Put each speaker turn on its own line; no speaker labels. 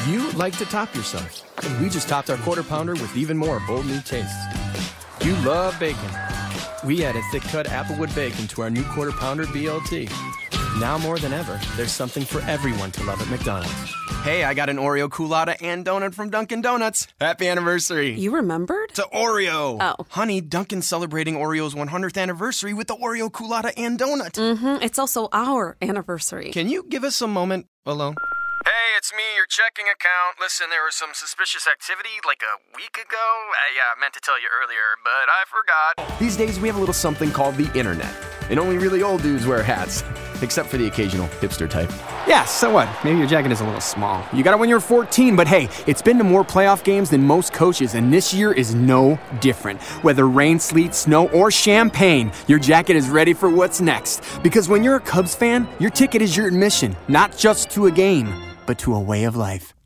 You like to top yourself. And we just topped our Quarter Pounder with even more bold new tastes. You love bacon. We added thick-cut Applewood bacon to our new Quarter Pounder BLT. Now more than ever, there's something for everyone to love at McDonald's. Hey, I got an Oreo Coolata and donut from Dunkin' Donuts. Happy anniversary.
You remembered?
To Oreo.
Oh.
Honey, Dunkin's celebrating Oreo's 100th anniversary with the Oreo Coolata and donut.
Mm-hmm. It's also our anniversary.
Can you give us a moment alone? Hey, it's me, your checking account. Listen, there was some suspicious activity like a week ago. I meant to tell you earlier, but I forgot. These days, we have a little something called the internet. And only really old dudes wear hats. Except for the occasional hipster type. Yeah, so what? Maybe your jacket is a little small. You got it when you're 14, but hey, it's been to more playoff games than most coaches, and this year is no different. Whether rain, sleet, snow, or champagne, your jacket is ready for what's next. Because when you're a Cubs fan, your ticket is your admission, not just to a game, but to a way of life.